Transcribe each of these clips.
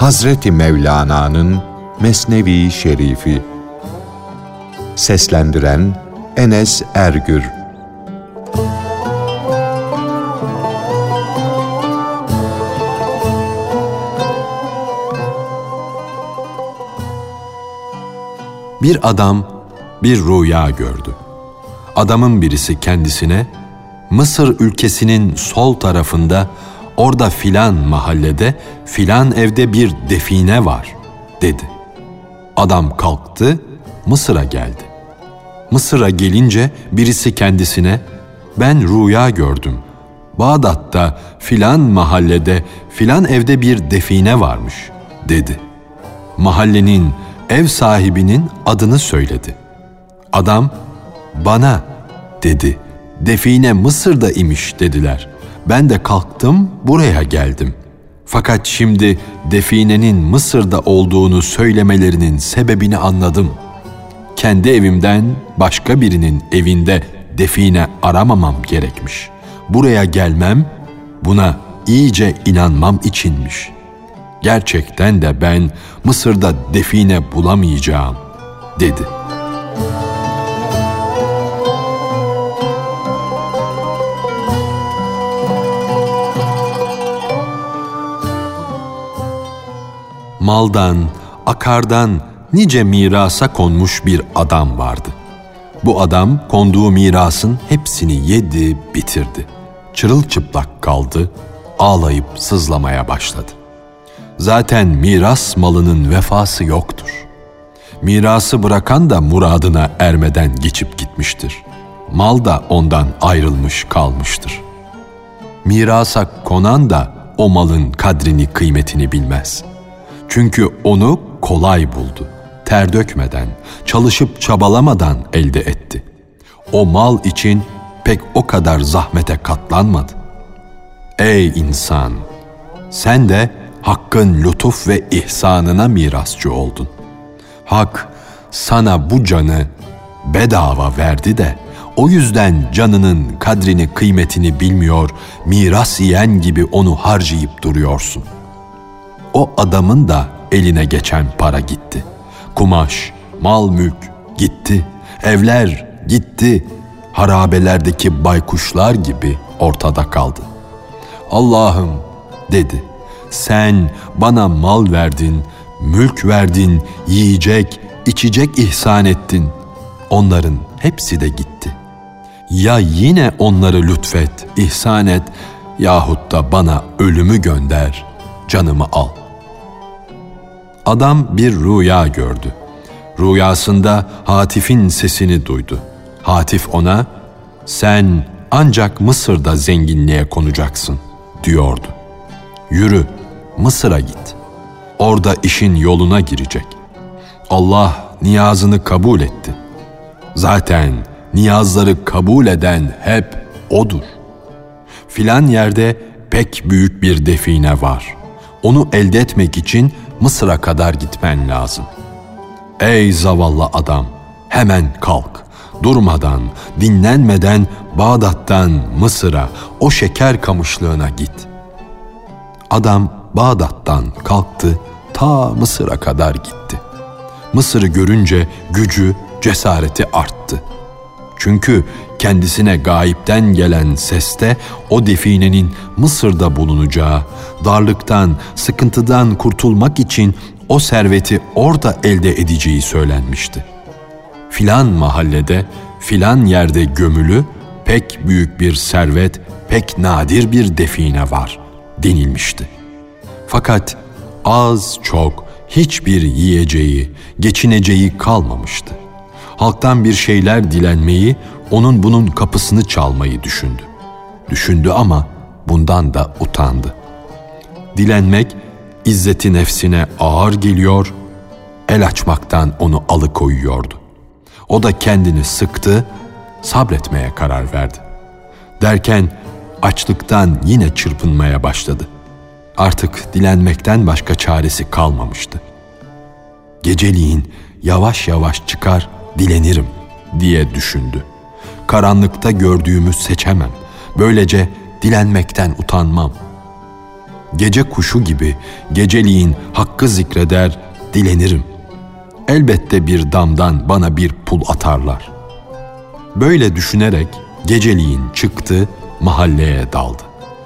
Hazreti Mevlana'nın Mesnevi Şerifi. Seslendiren Enes Ergür. Bir adam bir rüya gördü. Adamın birisi kendisine, Mısır ülkesinin sol tarafında, orada filan mahallede, filan evde bir define var, dedi. Adam kalktı, Mısır'a geldi. Mısır'a gelince birisi kendisine, ben rüya gördüm. Bağdat'ta filan mahallede, filan evde bir define varmış, dedi. Mahallenin, ev sahibinin adını söyledi. Adam, bana, dedi. Define Mısır'da imiş, dediler. Ben de kalktım, buraya geldim. Fakat şimdi definenin Mısır'da olduğunu söylemelerinin sebebini anladım. Kendi evimden başka birinin evinde define aramamam gerekmiş. Buraya gelmem, buna iyice inanmam içinmiş. Gerçekten de ben Mısır'da define bulamayacağım, dedi. Maldan, akardan nice mirasa konmuş bir adam vardı. Bu adam konduğu mirasın hepsini yedi, bitirdi. Çırılçıplak kaldı, ağlayıp sızlamaya başladı. Zaten miras malının vefası yoktur. Mirası bırakan da muradına ermeden geçip gitmiştir. Mal da ondan ayrılmış kalmıştır. Mirasa konan da o malın kadrini, kıymetini bilmez. Çünkü onu kolay buldu. Ter dökmeden, çalışıp çabalamadan elde etti. O mal için pek o kadar zahmete katlanmadı. Ey insan! Sen de Hakk'ın lütuf ve ihsanına mirasçı oldun. Hak sana bu canı bedava verdi de o yüzden canının kadrini, kıymetini bilmiyor, miras yiyen gibi onu harcayıp duruyorsun. O adamın da eline geçen para gitti. Kumaş, mal mülk gitti. Evler gitti. Harabelerdeki baykuşlar gibi ortada kaldı. Allah'ım, dedi, sen bana mal verdin, mülk verdin, yiyecek, içecek ihsan ettin. Onların hepsi de gitti. Ya yine onları lütfet, ihsan et yahut da bana ölümü gönder, canımı al. Adam bir rüya gördü. Rüyasında Hatif'in sesini duydu. Hatif ona, sen ancak Mısır'da zenginliğe konacaksın, diyordu. Yürü, Mısır'a git. Orada işin yoluna girecek. Allah niyazını kabul etti. Zaten niyazları kabul eden hep O'dur. Filan yerde pek büyük bir define var. Onu elde etmek için Mısır'a kadar gitmen lazım. Ey zavallı adam, hemen kalk. Durmadan, dinlenmeden Bağdat'tan Mısır'a, o şeker kamışlığına git. Adam Bağdat'tan kalktı, ta Mısır'a kadar gitti. Mısır'ı görünce gücü, cesareti arttı. Çünkü kendisine gayipten gelen seste o definenin Mısır'da bulunacağı, darlıktan, sıkıntıdan kurtulmak için o serveti orada elde edeceği söylenmişti. Filan mahallede, filan yerde gömülü pek büyük bir servet, pek nadir bir define var denilmişti. Fakat az çok hiçbir yiyeceği, geçineceği kalmamıştı. Halktan bir şeyler dilenmeyi, onun bunun kapısını çalmayı düşündü. Düşündü ama bundan da utandı. Dilenmek izzeti nefsine ağır geliyor, el açmaktan onu alıkoyuyordu. O da kendini sıktı, sabretmeye karar verdi. Derken açlıktan yine çırpınmaya başladı. Artık dilenmekten başka çaresi kalmamıştı. Geceliğin yavaş yavaş çıkar, dilenirim diye düşündü. Karanlıkta gördüğümü seçemem. Böylece dilenmekten utanmam. Gece kuşu gibi geceliğin hakkı zikreder, dilenirim. Elbette bir damdan bana bir pul atarlar. Böyle düşünerek geceliğin çıktı, mahalleye daldı.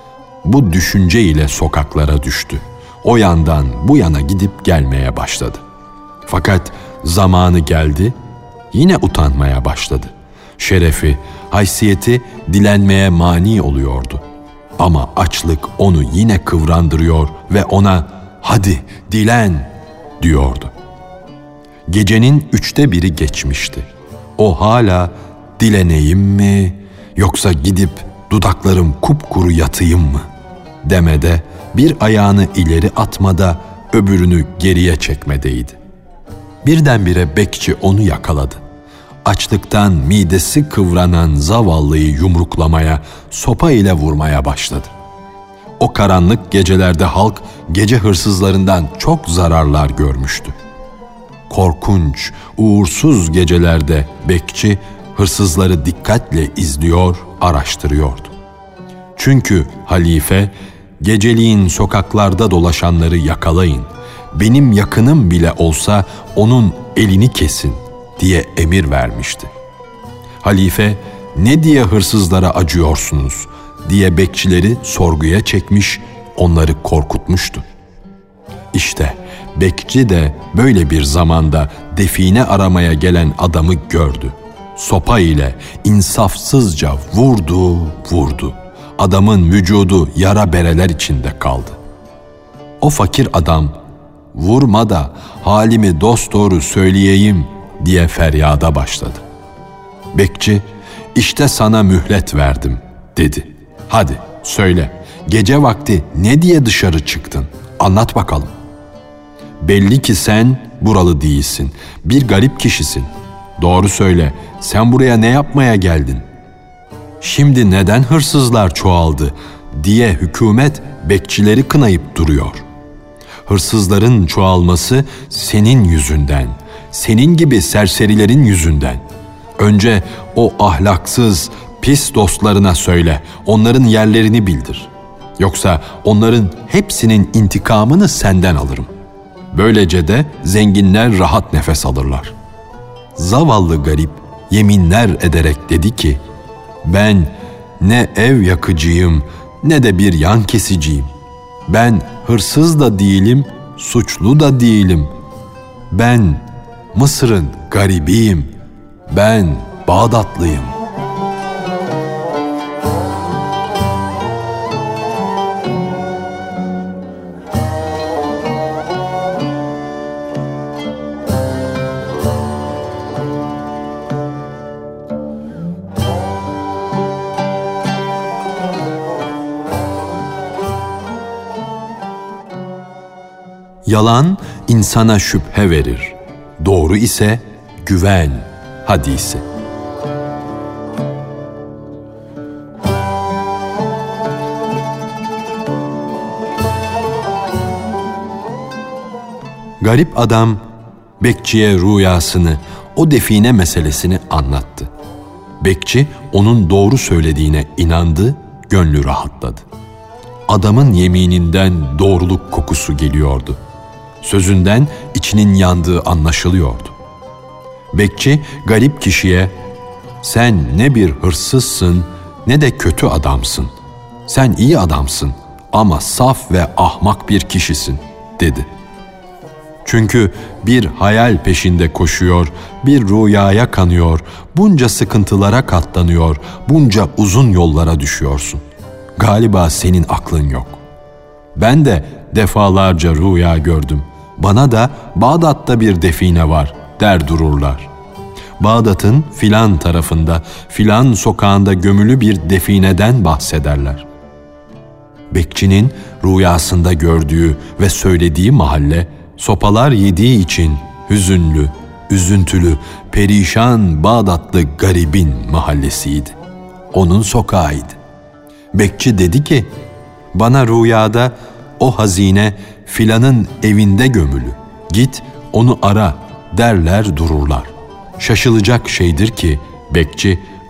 Bu düşünce ile sokaklara düştü. O yandan bu yana gidip gelmeye başladı. Fakat zamanı geldi, yine utanmaya başladı. Şerefi, haysiyeti dilenmeye mani oluyordu. Ama açlık onu yine kıvrandırıyor ve ona "Hadi dilen!" diyordu. Gecenin 1/3 geçmişti. O hala dileneyim mi yoksa gidip dudaklarım kupkuru yatayım mı demede, bir ayağını ileri atmada, öbürünü geriye çekmedeydi. Birdenbire bekçi onu yakaladı. Açlıktan midesi kıvranan zavallıyı yumruklamaya, sopa ile vurmaya başladı. O karanlık gecelerde halk gece hırsızlarından çok zararlar görmüştü. Korkunç, uğursuz gecelerde bekçi hırsızları dikkatle izliyor, araştırıyordu. Çünkü halife, geceliğin sokaklarda dolaşanları yakalayın, benim yakınım bile olsa onun elini kesin diye emir vermişti. Halife, ne diye hırsızlara acıyorsunuz diye bekçileri sorguya çekmiş, onları korkutmuştu. İşte bekçi de böyle bir zamanda define aramaya gelen adamı gördü. Sopa ile insafsızca vurdu. Adamın vücudu yara bereler içinde kaldı. O fakir adam, "Vurma da halimi dosdoğru söyleyeyim" diye feryada başladı. Bekçi, "İşte sana mühlet verdim" dedi. "Hadi söyle, gece vakti ne diye dışarı çıktın? Anlat bakalım. Belli ki sen buralı değilsin, bir garip kişisin. Doğru söyle, sen buraya ne yapmaya geldin? Şimdi neden hırsızlar çoğaldı diye hükümet bekçileri kınayıp duruyor. Hırsızların çoğalması senin yüzünden, senin gibi serserilerin yüzünden. Önce o ahlaksız, pis dostlarına söyle, onların yerlerini bildir. Yoksa onların hepsinin intikamını senden alırım. Böylece de zenginler rahat nefes alırlar." Zavallı garip yeminler ederek dedi ki, "Ben ne ev yakıcıyım ne de bir yan kesiciyim. Ben hırsız da değilim, suçlu da değilim. Ben Mısır'ın garibiyim. Ben Bağdatlıyım." Yalan insana şüphe verir, doğru ise güven hadisi. Garip adam bekçiye rüyasını, o define meselesini anlattı. Bekçi onun doğru söylediğine inandı, gönlü rahatladı. Adamın yemininden doğruluk kokusu geliyordu. Sözünden içinin yandığı anlaşılıyordu. Bekçi garip kişiye, "Sen ne bir hırsızsın ne de kötü adamsın. Sen iyi adamsın ama saf ve ahmak bir kişisin" dedi. Çünkü bir hayal peşinde koşuyor, bir rüyaya kanıyor, bunca sıkıntılara katlanıyor, bunca uzun yollara düşüyorsun. Galiba senin aklın yok. Ben de defalarca rüya gördüm. Bana da Bağdat'ta bir define var der dururlar. Bağdat'ın filan tarafında, filan sokağında gömülü bir defineden bahsederler. Bekçinin rüyasında gördüğü ve söylediği mahalle, sopalar yediği için hüzünlü, üzüntülü, perişan Bağdatlı garibin mahallesiydi. Onun sokağıydı. Bekçi dedi ki, "Bana rüyada o hazine filanın evinde gömülü. Git onu ara" derler dururlar. Şaşılacak şeydir ki bekçi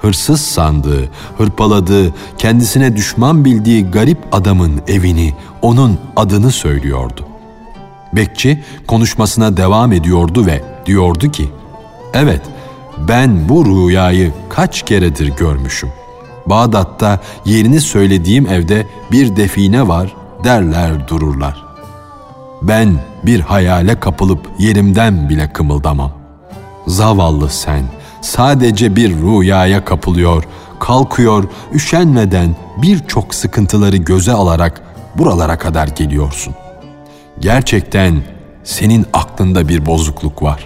hırsız sandığı, hırpaladığı, kendisine düşman bildiği garip adamın evini, onun adını söylüyordu. Bekçi konuşmasına devam ediyordu ve diyordu ki, "Evet, ben bu rüyayı kaç keredir görmüşüm. Bağdat'ta yerini söylediğim evde bir define var derler dururlar. Ben bir hayale kapılıp yerimden bile kımıldamam. Zavallı sen sadece bir rüyaya kapılıyor, kalkıyor, üşenmeden birçok sıkıntıları göze alarak buralara kadar geliyorsun. Gerçekten senin aklında bir bozukluk var."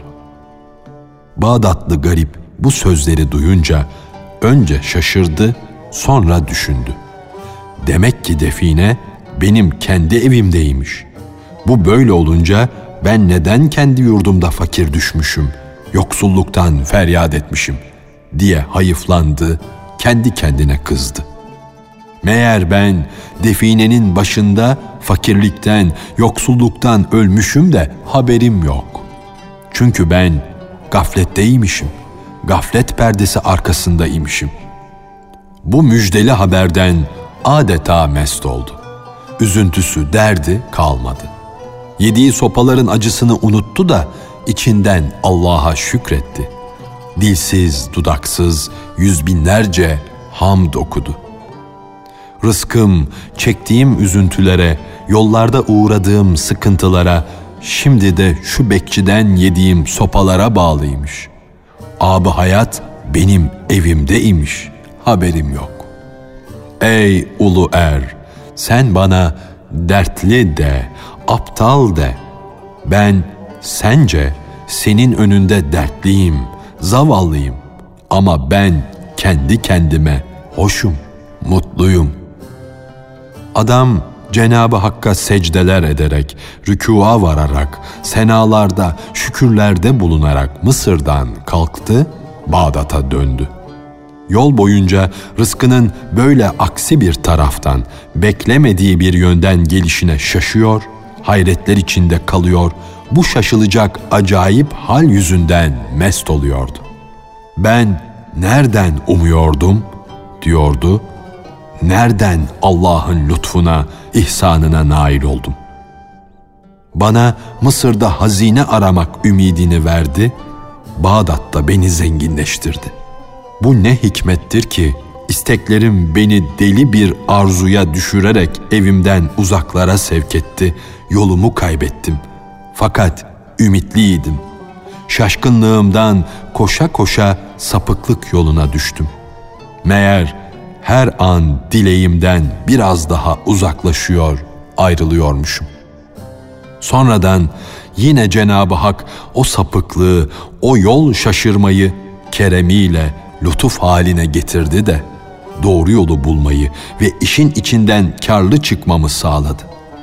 Bağdatlı garip bu sözleri duyunca önce şaşırdı, sonra düşündü. Demek ki define benim kendi evimdeymiş. Bu böyle olunca ben neden kendi yurdumda fakir düşmüşüm, yoksulluktan feryat etmişim diye hayıflandı, kendi kendine kızdı. Meğer ben definenin başında fakirlikten, yoksulluktan ölmüşüm de haberim yok. Çünkü ben gafletteymişim, gaflet perdesi arkasındaymışım. Bu müjdeli haberden adeta mest oldu. Üzüntüsü, derdi kalmadı. Yediği sopaların acısını unuttu da içinden Allah'a şükretti. Dilsiz, dudaksız yüz binlerce hamd okudu. Rızkım, çektiğim üzüntülere, yollarda uğradığım sıkıntılara, şimdi de şu bekçiden yediğim sopalara bağlıymış. Ab-ı hayat benim evimdeymiş, haberim yok. Ey ulu er, sen bana dertli de, aptal de. Ben sence senin önünde dertliyim, zavallıyım. Ama ben kendi kendime hoşum, mutluyum. Adam Cenab-ı Hakk'a secdeler ederek, rükûa vararak, senalarda, şükürlerde bulunarak Mısır'dan kalktı, Bağdat'a döndü. Yol boyunca rızkının böyle aksi bir taraftan, beklemediği bir yönden gelişine şaşıyor, hayretler içinde kalıyor, bu şaşılacak acayip hal yüzünden mest oluyordu. Ben nereden umuyordum, diyordu, nereden Allah'ın lütfuna, ihsanına nail oldum? Bana Mısır'da hazine aramak ümidini verdi, Bağdat'ta beni zenginleştirdi. Bu ne hikmettir ki isteklerim beni deli bir arzuya düşürerek evimden uzaklara sevk etti, yolumu kaybettim. Fakat ümitliydim. Şaşkınlığımdan koşa koşa sapıklık yoluna düştüm. Meğer her an dileğimden biraz daha uzaklaşıyor, ayrılıyormuşum. Sonradan yine Cenab-ı Hak o sapıklığı, o yol şaşırmayı keremiyle lütuf haline getirdi de doğru yolu bulmayı ve işin içinden kârlı çıkmamı sağladı.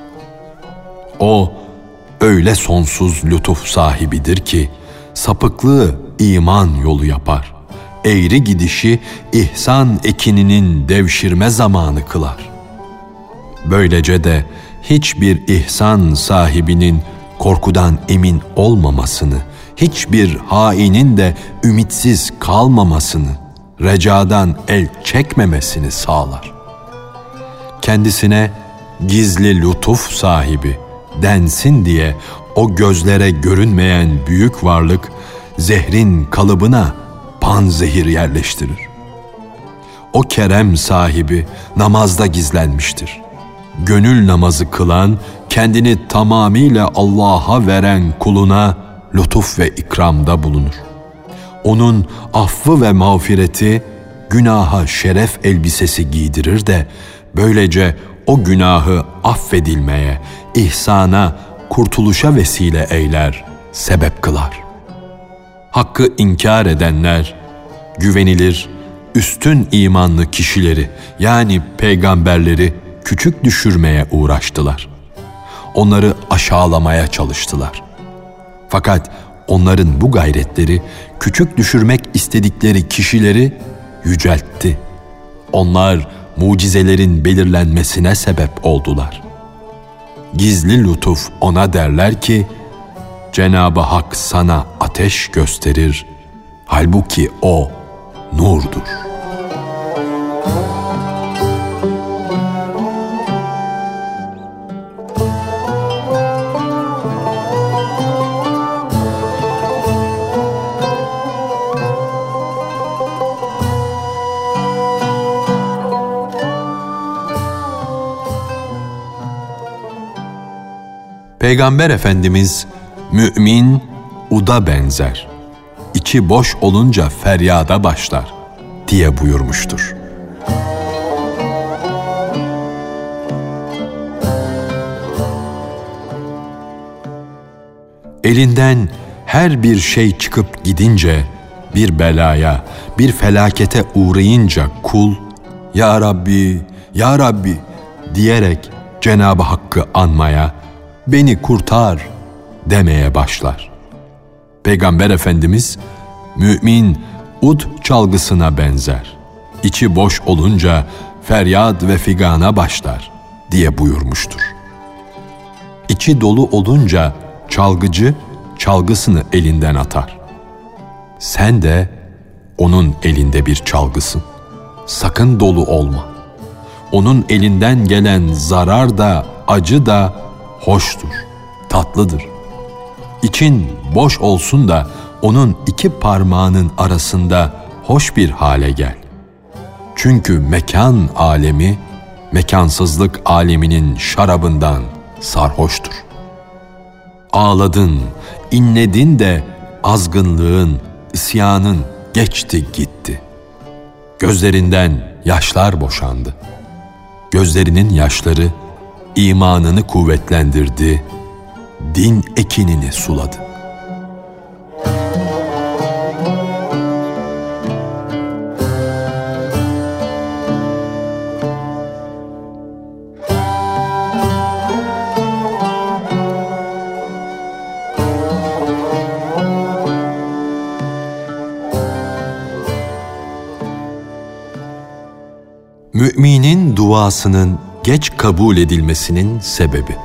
O öyle sonsuz lütuf sahibidir ki sapıklığı iman yolu yapar. Eğri gidişi ihsan ekininin devşirme zamanı kılar. Böylece de hiçbir ihsan sahibinin korkudan emin olmamasını, hiçbir hainin de ümitsiz kalmamasını, recadan el çekmemesini sağlar. Kendisine gizli lütuf sahibi densin diye o gözlere görünmeyen büyük varlık zehrin kalıbına panzehir yerleştirir. O kerem sahibi namazda gizlenmiştir. Gönül namazı kılan, kendini tamamıyla Allah'a veren kuluna lütuf ve ikramda bulunur. Onun affı ve mağfireti günaha şeref elbisesi giydirir de böylece o günahı affedilmeye, ihsana, kurtuluşa vesile eyler, sebep kılar. Hakkı inkar edenler, güvenilir, üstün imanlı kişileri yani peygamberleri küçük düşürmeye uğraştılar. Onları aşağılamaya çalıştılar. Fakat onların bu gayretleri küçük düşürmek istedikleri kişileri yüceltti. Onlar mucizelerin belirlenmesine sebep oldular. Gizli lütuf ona derler ki, Cenab-ı Hak sana ateş gösterir, halbuki o nurdur. Peygamber Efendimiz, mümin uda benzer, içi boş olunca feryada başlar diye buyurmuştur. Elinden her bir şey çıkıp gidince, bir belaya, bir felakete uğrayınca kul, "Ya Rabbi, Ya Rabbi" diyerek Cenab-ı Hakk'ı anmaya, "Beni kurtar" demeye başlar. Peygamber Efendimiz, mümin ud çalgısına benzer, içi boş olunca feryat ve figana başlar diye buyurmuştur. İçi dolu olunca çalgıcı çalgısını elinden atar. Sen de onun elinde bir çalgısın. Sakın dolu olma. Onun elinden gelen zarar da acı da hoştur, tatlıdır. İçin boş olsun da onun iki parmağının arasında hoş bir hale gel. Çünkü mekan alemi, mekansızlık aleminin şarabından sarhoştur. Ağladın, inledin de azgınlığın, isyanın geçti gitti. Gözlerinden yaşlar boşandı. Gözlerinin yaşları imanını kuvvetlendirdi, din ekinini suladı. Müminin duasının geç kabul edilmesinin sebebi.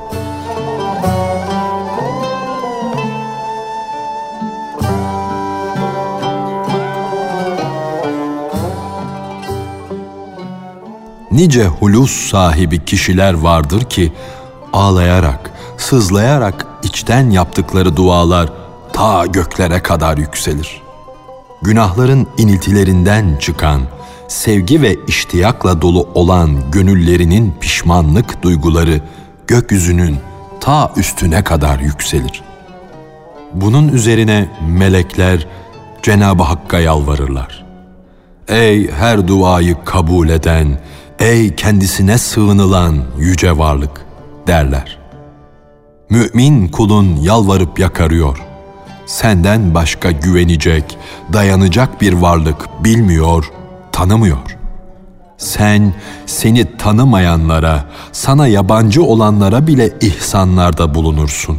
Nice hulus sahibi kişiler vardır ki ağlayarak, sızlayarak içten yaptıkları dualar ta göklere kadar yükselir. Günahların iniltilerinden çıkan, sevgi ve iştiyakla dolu olan gönüllerinin pişmanlık duyguları gökyüzünün ta üstüne kadar yükselir. Bunun üzerine melekler Cenab-ı Hakk'a yalvarırlar. Ey her duayı kabul eden, ey kendisine sığınılan yüce varlık derler. Mümin kulun yalvarıp yakarıyor. Senden başka güvenecek, dayanacak bir varlık bilmiyor, tanımıyor. Sen, seni tanımayanlara, sana yabancı olanlara bile ihsanlarda bulunursun.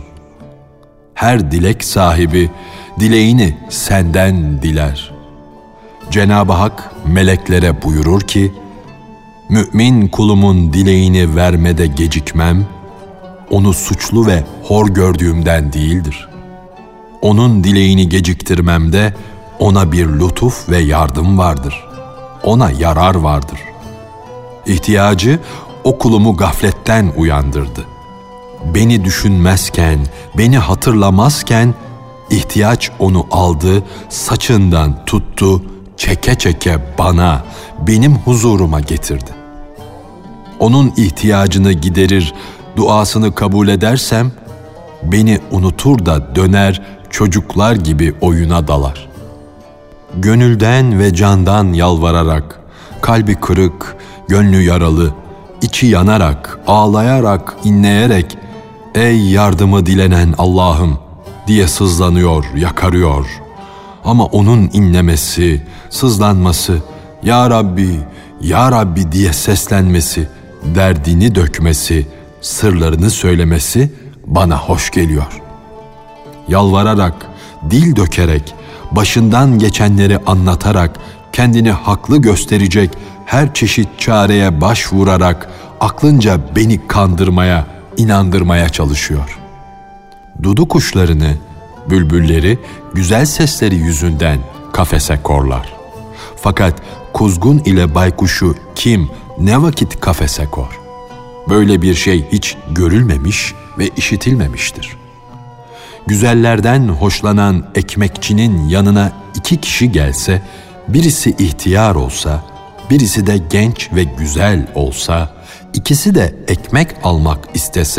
Her dilek sahibi dileğini senden diler. Cenab-ı Hak meleklere buyurur ki, mümin kulumun dileğini vermede gecikmem, onu suçlu ve hor gördüğümden değildir. Onun dileğini geciktirmemde ona bir lütuf ve yardım vardır. Ona yarar vardır. İhtiyacı o kulumu gafletten uyandırdı. Beni düşünmezken, beni hatırlamazken ihtiyaç onu aldı, saçından tuttu, çeke çeke bana, benim huzuruma getirdi. Onun ihtiyacını giderir, duasını kabul edersem, beni unutur da döner, çocuklar gibi oyuna dalar. Gönülden ve candan yalvararak, kalbi kırık, gönlü yaralı, içi yanarak, ağlayarak, inleyerek, ''Ey yardımı dilenen Allah'ım!'' diye sızlanıyor, yakarıyor. Ama onun inlemesi, sızlanması, ''Ya Rabbi, Ya Rabbi'' diye seslenmesi, derdini dökmesi, sırlarını söylemesi bana hoş geliyor. Yalvararak, dil dökerek, başından geçenleri anlatarak, kendini haklı gösterecek her çeşit çareye başvurarak aklınca beni kandırmaya, inandırmaya çalışıyor. Dudu kuşlarını, bülbülleri güzel sesleri yüzünden kafese korlar. Fakat kuzgun ile baykuşu kim, ne vakit kafese kor? Böyle bir şey hiç görülmemiş ve işitilmemiştir. Güzellerden hoşlanan ekmekçinin yanına 2 kişi gelse, birisi ihtiyar olsa, birisi de genç ve güzel olsa, ikisi de ekmek almak istese,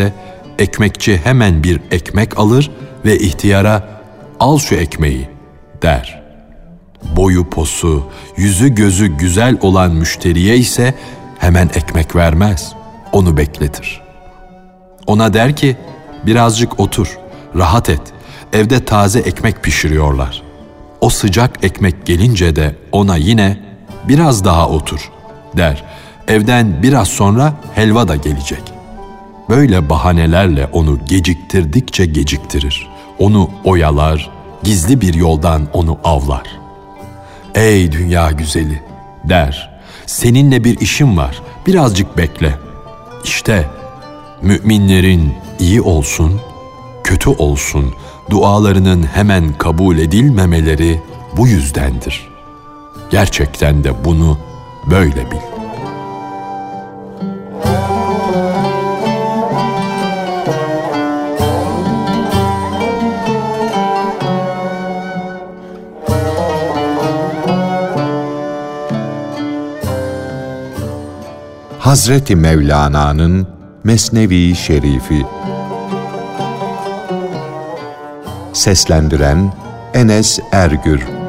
ekmekçi hemen bir ekmek alır ve ihtiyara "Al şu ekmeği" der. Boyu posu, yüzü gözü güzel olan müşteriye ise hemen ekmek vermez, onu bekletir. Ona der ki, "Birazcık otur, rahat et, evde taze ekmek pişiriyorlar." O sıcak ekmek gelince de ona yine "Biraz daha otur" der. Evden biraz sonra helva da gelecek. Böyle bahanelerle onu geciktirdikçe geciktirir. Onu oyalar, gizli bir yoldan onu avlar. "Ey dünya güzeli" der, "seninle bir işim var, birazcık bekle." İşte müminlerin iyi olsun, kötü olsun, dualarının hemen kabul edilmemeleri bu yüzdendir. Gerçekten de bunu böyle bil. Hazreti Mevlana'nın Mesnevi Şerifi. Seslendiren Enes Ergür.